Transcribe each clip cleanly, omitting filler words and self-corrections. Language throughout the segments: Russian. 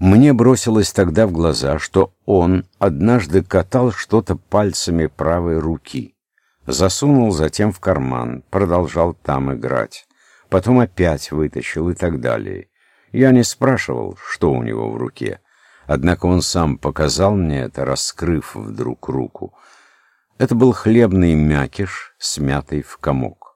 Мне бросилось тогда в глаза, что он однажды катал что-то пальцами правой руки. Засунул затем в карман, продолжал там играть. Потом опять вытащил и так далее. Я не спрашивал, что у него в руке. Однако он сам показал мне это, раскрыв вдруг руку. Это был хлебный мякиш, смятый в комок.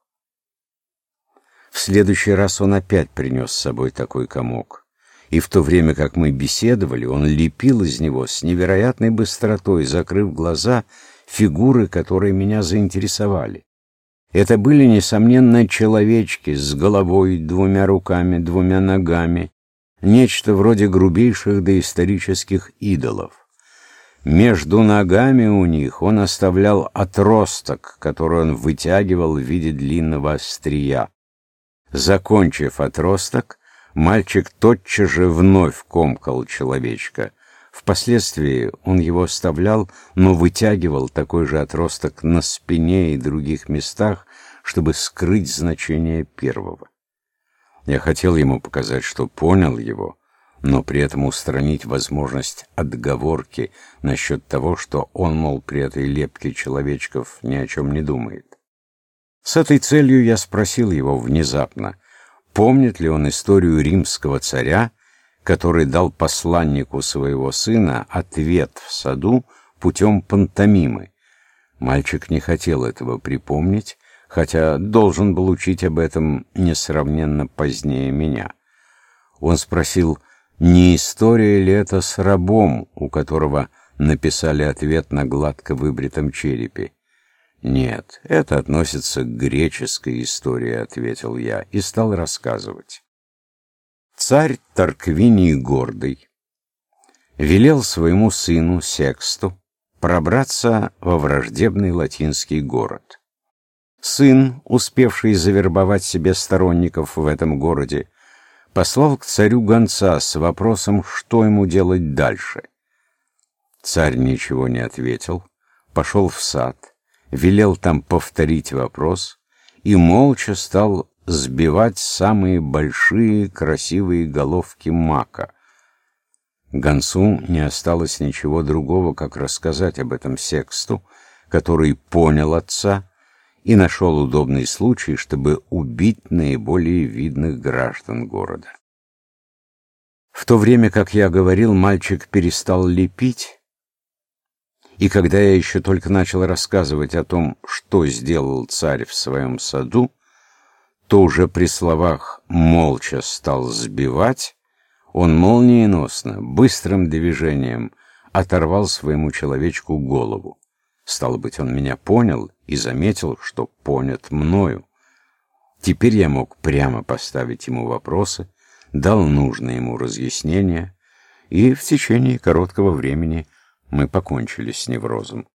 В следующий раз он опять принес с собой такой комок. И в то время, как мы беседовали, он лепил из него с невероятной быстротой, закрыв глаза, фигуры, которые меня заинтересовали. Это были, несомненно, человечки с головой, двумя руками, двумя ногами, нечто вроде грубейших доисторических идолов. Между ногами у них он оставлял отросток, который он вытягивал в виде длинного острия. Закончив отросток, мальчик тотчас же вновь комкал человечка. Впоследствии он его оставлял, но вытягивал такой же отросток на спине и других местах, чтобы скрыть значение первого. Я хотел ему показать, что понял его, но при этом устранить возможность отговорки насчет того, что он, мол, при этой лепке человечков ни о чем не думает. С этой целью я спросил его внезапно, помнит ли он историю римского царя, который дал посланнику своего сына ответ в саду путем пантомимы. Мальчик не хотел этого припомнить, хотя должен был учить об этом несравненно позднее меня. Он спросил, не история ли это с рабом, у которого написали ответ на гладко выбритом черепе. «Нет, это относится к греческой истории», — ответил я и стал рассказывать. Царь Тарквиний Гордый велел своему сыну Сексту пробраться во враждебный латинский город. Сын, успевший завербовать себе сторонников в этом городе, послал к царю гонца с вопросом, что ему делать дальше. Царь ничего не ответил, пошел в сад, велел там повторить вопрос и молча стал сбивать самые большие красивые головки мака. Гонцу не осталось ничего другого, как рассказать об этом Сексту, который понял отца и нашел удобный случай, чтобы убить наиболее видных граждан города. В то время, как я говорил, мальчик перестал лепить, и когда я еще только начал рассказывать о том, что сделал царь в своем саду, то уже при словах «молча стал сбивать», он молниеносно, быстрым движением оторвал своему человечку голову. Стало быть, он меня понял и заметил, что понят мною. Теперь я мог прямо поставить ему вопросы, дал нужное ему разъяснение, и в течение короткого времени мы покончили с неврозом.